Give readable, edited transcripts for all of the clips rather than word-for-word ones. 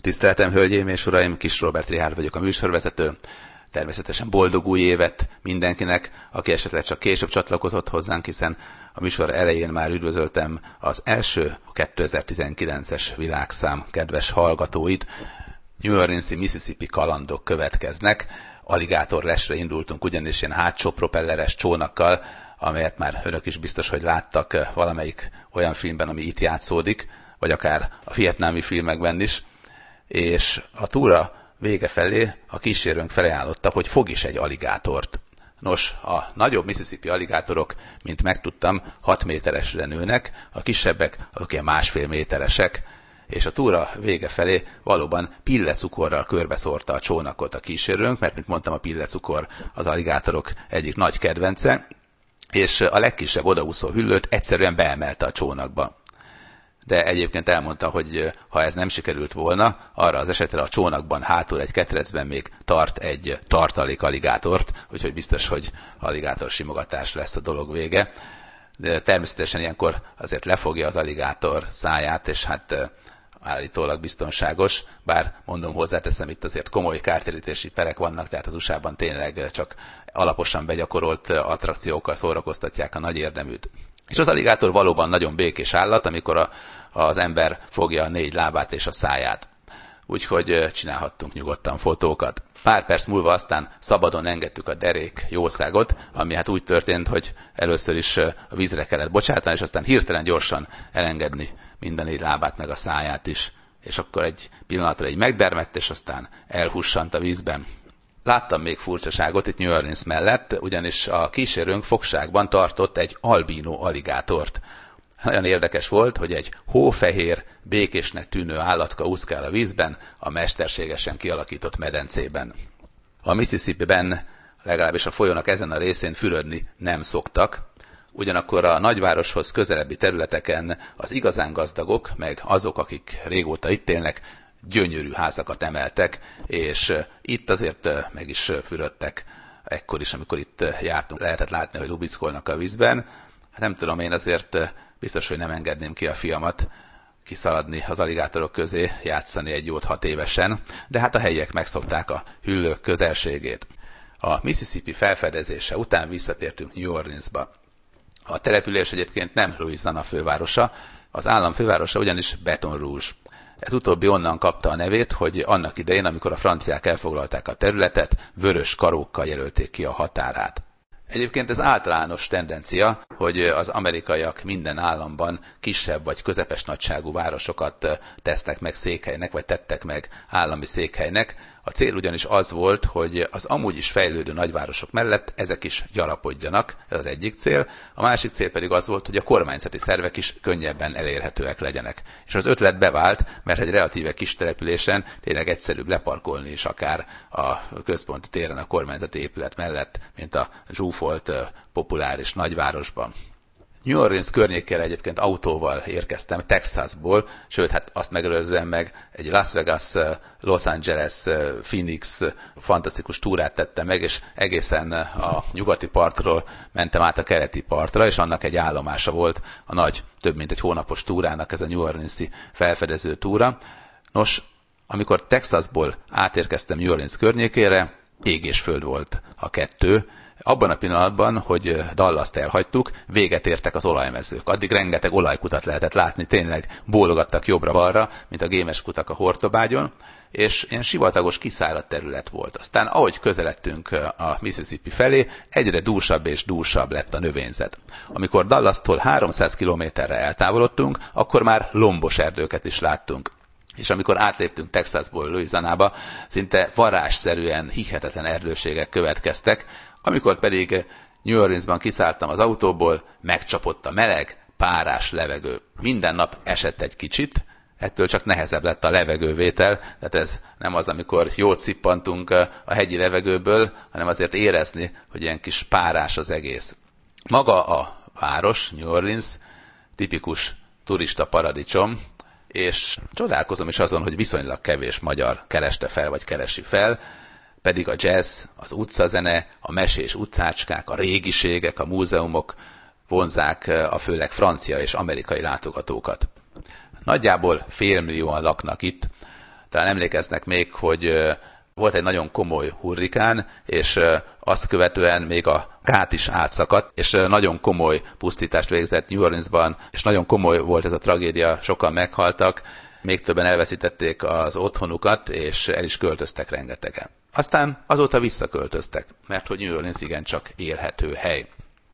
Tiszteltem, hölgyeim és uraim, Kis Róbert Richárd vagyok, a műsorvezető. Természetesen boldog új évet mindenkinek, aki esetleg csak később csatlakozott hozzánk, hiszen a műsor elején már üdvözöltem az első 2019-es világszám kedves hallgatóit. New Orleans-i Mississippi kalandok következnek. Aligátorlesre indultunk ugyanis ilyen hátsó propelleres csónakkal, amelyet már önök is biztos, hogy láttak valamelyik olyan filmben, ami itt játszódik, vagy akár a vietnámi filmekben is. És a túra vége felé a kísérőnk felajánlotta, hogy fog is egy aligátort. Nos, a nagyobb Mississippi aligátorok, mint megtudtam, 6 méteresre nőnek, a kisebbek azok ilyen 1,5 méteresek, és a túra vége felé valóban pillecukorral körbeszórta a csónakot a kísérőnk, mert, mint mondtam, a pillecukor az aligátorok egyik nagy kedvence, és a legkisebb odaúszó hüllőt egyszerűen beemelte a csónakba. De egyébként elmondta, hogy ha ez nem sikerült volna, arra az esetre a csónakban hátul egy ketrecben még tart egy tartalék aligátort, úgyhogy biztos, hogy aligátor simogatás lesz a dolog vége. De természetesen ilyenkor azért lefogja az aligátor száját, és hát állítólag biztonságos, bár mondom, hozzáteszem, itt azért komoly kártérítési perek vannak, tehát az USA-ban tényleg csak alaposan begyakorolt attrakciókkal szórakoztatják a nagy érdeműt. És az aligátor valóban nagyon békés állat, amikor az ember fogja a 4 lábát és a száját. Úgyhogy csinálhattunk nyugodtan fotókat. Pár perc múlva aztán szabadon engedtük a derék jószágot, ami hát úgy történt, hogy először is a vízre kellett bocsátani, és aztán hirtelen gyorsan elengedni minden 4 lábát meg a száját is. És akkor egy pillanatra így megdermett, és aztán elhussant a vízben. Láttam még furcsaságot itt New Orleans mellett, ugyanis a kísérőnk fogságban tartott egy albino aligátort. Nagyon érdekes volt, hogy egy hófehér, békésnek tűnő állatka úszkál a vízben, a mesterségesen kialakított medencében. A Mississippi-ben, legalábbis a folyónak ezen a részén fürödni nem szoktak, ugyanakkor a nagyvároshoz közelebbi területeken az igazán gazdagok, meg azok, akik régóta itt élnek, gyönyörű házakat emeltek, és itt azért meg is fürödtek. Ekkor is, amikor itt jártunk, lehetett látni, hogy lubickolnak a vízben. Hát nem tudom, én azért biztos, hogy nem engedném ki a fiamat kiszaladni az aligátorok közé, játszani egy jót 6 évesen, de hát a helyiek megszokták a hüllők közelségét. A Mississippi felfedezése után visszatértünk New Orleansba. A település egyébként nem Louisiana fővárosa, az állam fővárosa ugyanis Baton Rouge. Ez utóbbi onnan kapta a nevét, hogy annak idején, amikor a franciák elfoglalták a területet, vörös karókkal jelölték ki a határát. Egyébként ez általános tendencia, hogy az amerikaiak minden államban kisebb vagy közepes nagyságú városokat tesznek meg székhelynek, vagy tettek meg állami székhelynek. A cél ugyanis az volt, hogy az amúgy is fejlődő nagyvárosok mellett ezek is gyarapodjanak, ez az egyik cél. A másik cél pedig az volt, hogy a kormányzati szervek is könnyebben elérhetőek legyenek. És az ötlet bevált, mert egy relatíve kis településen tényleg egyszerűbb leparkolni is akár a központi téren a kormányzati épület mellett, mint a zsúfolt, populáris nagyvárosban. New Orleans környékére egyébként autóval érkeztem, Texasból, sőt, hát azt megelőzően meg egy Las Vegas, Los Angeles, Phoenix fantasztikus túrát tettem meg, és egészen a nyugati partról mentem át a keleti partra, és annak egy állomása volt a nagy, több mint egy hónapos túrának ez a New Orleans-i felfedező túra. Nos, amikor Texasból átérkeztem New Orleans környékére, ég és föld volt a kettő. Abban a pillanatban, hogy Dallast elhagytuk, véget értek az olajmezők. Addig rengeteg olajkutat lehetett látni, tényleg bólogattak jobbra-balra, mint a gémes kutak a Hortobágyon, és ilyen sivatagos, kiszáradt terület volt. Aztán, ahogy közeledtünk a Mississippi felé, egyre dúsabb és dúsabb lett a növényzet. Amikor Dallastól 300 kilométerre eltávolodtunk, akkor már lombos erdőket is láttunk. És amikor átléptünk Texasból Louisianába, szinte varázsszerűen hihetetlen erdőségek következtek. Amikor pedig New Orleansban kiszálltam az autóból, megcsapott a meleg, párás levegő. Minden nap esett egy kicsit, ettől csak nehezebb lett a levegővétel, tehát ez nem az, amikor jót szippantunk a hegyi levegőből, hanem azért érezni, hogy ilyen kis párás az egész. Maga a város, New Orleans, tipikus turista paradicsom, és csodálkozom is azon, hogy viszonylag kevés magyar kereste fel, vagy keresi fel, pedig a jazz, az utcazene, a mesés utcácskák, a régiségek, a múzeumok vonzák a főleg francia és amerikai látogatókat. Nagyjából 500 000 laknak itt, Talán emlékeznek még, hogy volt egy nagyon komoly hurrikán, és azt követően még a gát is átszakadt, és nagyon komoly pusztítást végzett New Orleansban, és nagyon komoly volt ez a tragédia, sokan meghaltak, még többen elveszítették az otthonukat, és el is költöztek rengetegen. Aztán azóta visszaköltöztek, mert hogy New Orleans igencsak élhető hely.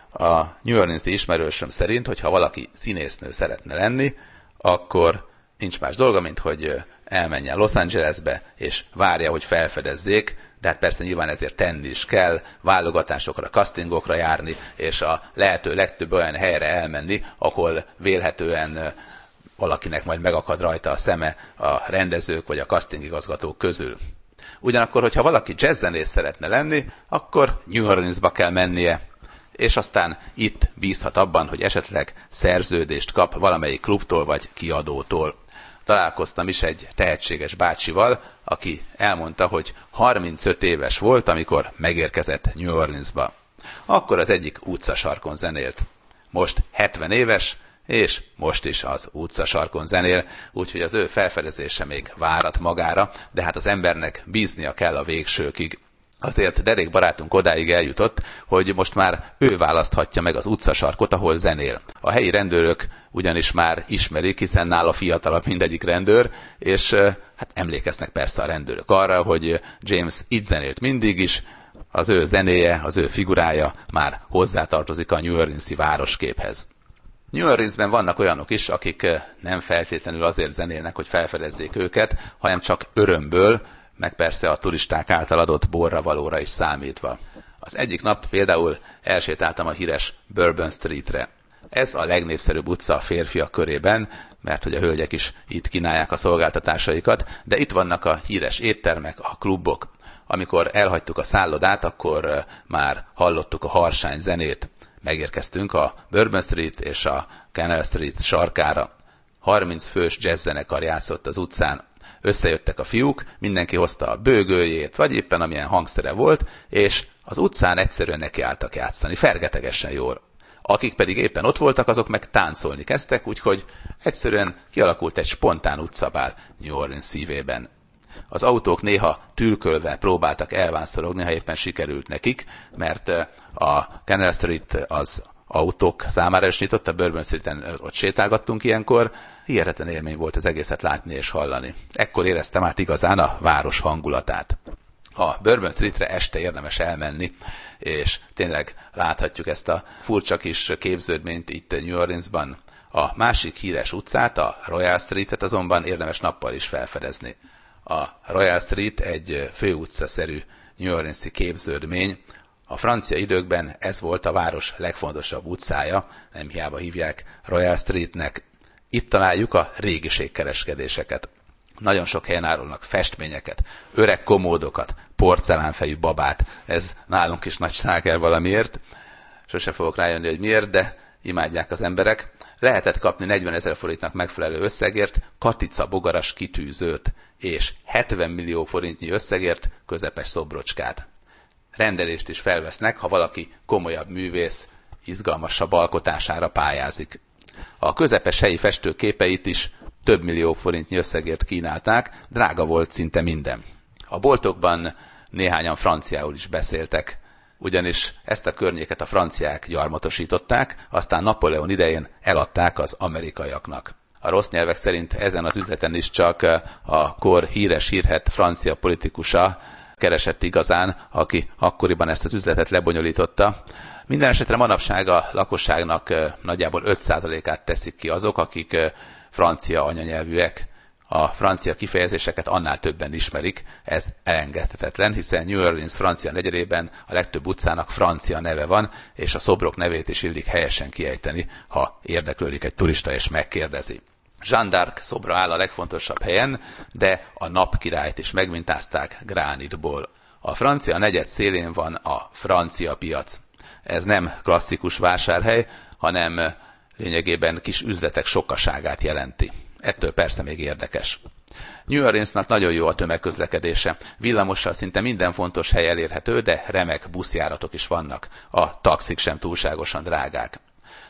A New Orleans-i ismerősöm szerint, hogyha valaki színésznő szeretne lenni, akkor nincs más dolga, mint hogy elmenjen Los Angelesbe, és várja, hogy felfedezzék, de hát persze nyilván ezért tenni is kell, válogatásokra, castingokra járni, és a lehető legtöbb olyan helyre elmenni, ahol vélhetően valakinek majd megakad rajta a szeme a rendezők vagy a castingigazgatók közül. Ugyanakkor, hogyha valaki jazzzenész szeretne lenni, akkor New Orleansba kell mennie, és aztán itt bízhat abban, hogy esetleg szerződést kap valamelyik klubtól vagy kiadótól. Találkoztam is egy tehetséges bácsival, aki elmondta, hogy 35 éves volt, amikor megérkezett New Orleansba. Akkor az egyik utcasarkon zenélt. Most 70 éves, és most is az utcasarkon zenél, úgyhogy az ő felfedezése még várat magára, de hát az embernek bíznia kell a végsőkig. Azért Derék barátunk odáig eljutott, hogy most már ő választhatja meg az utcasarkot, ahol zenél. A helyi rendőrök ugyanis már ismerik, hiszen nála fiatalabb mindegyik rendőr, és hát emlékeznek persze a rendőrök arra, hogy James itt zenélt mindig is, az ő zenéje, az ő figurája már hozzátartozik a New Orleans-i városképhez. New Orleansben vannak olyanok is, akik nem feltétlenül azért zenélnek, hogy felfedezzék őket, hanem csak örömből, meg persze a turisták által adott borra valóra is számítva. Az egyik nap például elsétáltam a híres Bourbon Streetre. Ez a legnépszerűbb utca a férfiak körében, mert hogy a hölgyek is itt kínálják a szolgáltatásaikat, de itt vannak a híres éttermek, a klubok. Amikor elhagytuk a szállodát, akkor már hallottuk a harsány zenét. Megérkeztünk a Bourbon Street és a Canal Street sarkára. 30 fős jazzzenekar játszott az utcán. Összejöttek a fiúk, mindenki hozta a bőgőjét, vagy éppen amilyen hangszere volt, és az utcán egyszerűen nekiálltak játszani, fergetegesen jól. Akik pedig éppen ott voltak, azok meg táncolni kezdtek, úgyhogy egyszerűen kialakult egy spontán utcabál New Orleans szívében. Az autók néha tülkölve próbáltak elvánszorogni, ha éppen sikerült nekik, mert a Canal Street az autók számára is nyitott, a Bourbon Streeten ott sétálgattunk ilyenkor. Hihetetlen élmény volt az egészet látni és hallani. Ekkor éreztem át igazán a város hangulatát. A Bourbon Streetre este érdemes elmenni, és tényleg láthatjuk ezt a furcsa kis képződményt itt New Orleansban. A másik híres utcát, a Royal Streetet azonban érdemes nappal is felfedezni. A Royal Street egy főutcaszerű New Orleans-i képződmény. A francia időkben ez volt a város legfontosabb utcája, nem hiába hívják Royal Streetnek. Itt találjuk a régiségkereskedéseket. Nagyon sok helyen árulnak festményeket, öreg komódokat, porcelánfejű babát. Ez nálunk is nagy sláger valamiért. Sose fogok rájönni, hogy miért, de imádják az emberek. Lehetett kapni 40 000 forintnak megfelelő összegért katica bogaras kitűzőt, és 70 millió forintnyi összegért közepes szobrocskát. Rendelést is felvesznek, ha valaki komolyabb művész, izgalmasabb alkotására pályázik. A közepes helyi festők képeit is több millió forintnyi összegért kínálták, drága volt szinte minden. A boltokban néhányan franciául is beszéltek, ugyanis ezt a környéket a franciák gyarmatosították, aztán Napóleon idején eladták az amerikaiaknak. A rossz nyelvek szerint ezen az üzleten is csak a kor híres-hírhedt francia politikusa keresett igazán, aki akkoriban ezt az üzletet lebonyolította. Minden esetre manapság a lakosságnak nagyjából 5%-át teszik ki azok, akik francia anyanyelvűek. A francia kifejezéseket annál többen ismerik, ez elengedhetetlen, hiszen New Orleans francia negyedében a legtöbb utcának francia neve van, és a szobrok nevét is illik helyesen kiejteni, ha érdeklődik egy turista és megkérdezi. Jeanne d'Arc szobra áll a legfontosabb helyen, de a napkirályt is megmintázták gránitból. A francia negyed szélén van a francia piac. Ez nem klasszikus vásárhely, hanem lényegében kis üzletek sokaságát jelenti. Ettől persze még érdekes. New Orleansnak nagyon jó a tömegközlekedése. Villamossal szinte minden fontos hely elérhető, de remek buszjáratok is vannak. A taxik sem túlságosan drágák.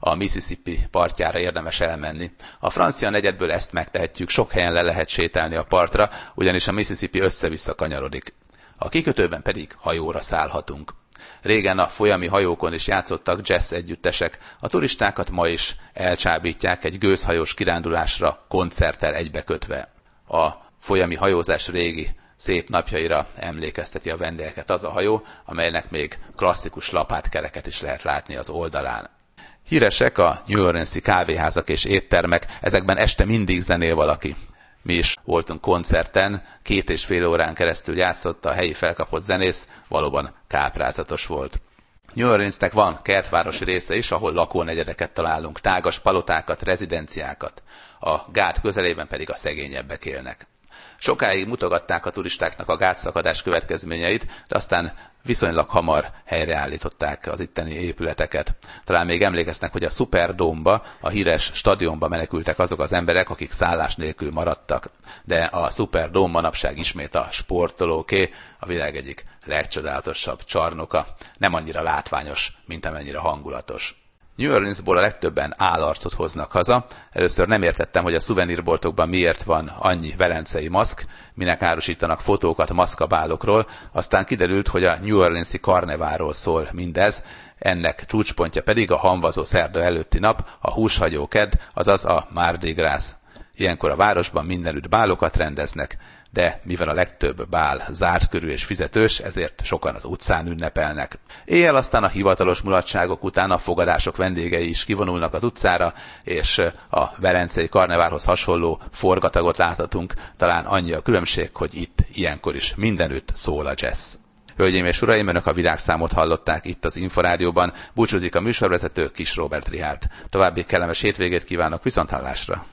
a Mississippi partjára érdemes elmenni. A francia negyedből ezt megtehetjük, sok helyen le lehet sétálni a partra, ugyanis a Mississippi össze-vissza kanyarodik. A kikötőben pedig hajóra szállhatunk. Régen a folyami hajókon is játszottak jazz együttesek, a turistákat ma is elcsábítják egy gőzhajós kirándulásra koncerttel egybekötve. A folyami hajózás régi szép napjaira emlékezteti a vendégeket az a hajó, amelynek még klasszikus lapátkereket is lehet látni az oldalán. Híresek a New Orleans-i kávéházak és éttermek, ezekben este mindig zenél valaki. Mi is voltunk koncerten, 2,5 órán keresztül játszott a helyi felkapott zenész, valóban káprázatos volt. New Orleansnek van kertvárosi része is, ahol lakónegyedeket találunk, tágas palotákat, rezidenciákat. A gát közelében pedig a szegényebbek élnek. Sokáig mutogatták a turistáknak a gátszakadás következményeit, de aztán viszonylag hamar helyreállították az itteni épületeket. Talán még emlékeznek, hogy a Superdome-ba, a híres stadionba menekültek azok az emberek, akik szállás nélkül maradtak. De a Superdome manapság ismét a sportolóké, a világ egyik legcsodálatosabb csarnoka. Nem annyira látványos, mint amennyire hangulatos. New Orleansból a legtöbben állarcot hoznak haza. Először nem értettem, hogy a szuvenírboltokban miért van annyi velencei maszk, minek árusítanak fotókat maszkabálokról, aztán kiderült, hogy a New Orleans-i karneválról szól mindez, ennek csúcspontja pedig a hamvazó szerda előtti nap, a húshagyó kedd, azaz a Mardi Gras. Ilyenkor a városban mindenütt bálokat rendeznek, de mivel a legtöbb bál zárt körű és fizetős, ezért sokan az utcán ünnepelnek. Éjjel aztán a hivatalos mulatságok után a fogadások vendégei is kivonulnak az utcára, és a velencei karneválhoz hasonló forgatagot láthatunk, talán annyi a különbség, hogy itt ilyenkor is mindenütt szól a jazz. Hölgyeim és uraim, önök a világszámot hallották itt az Inforádióban, búcsúzik a műsorvezető Kis Róbert Richárd. További kellemes hétvégét kívánok, viszonthallásra!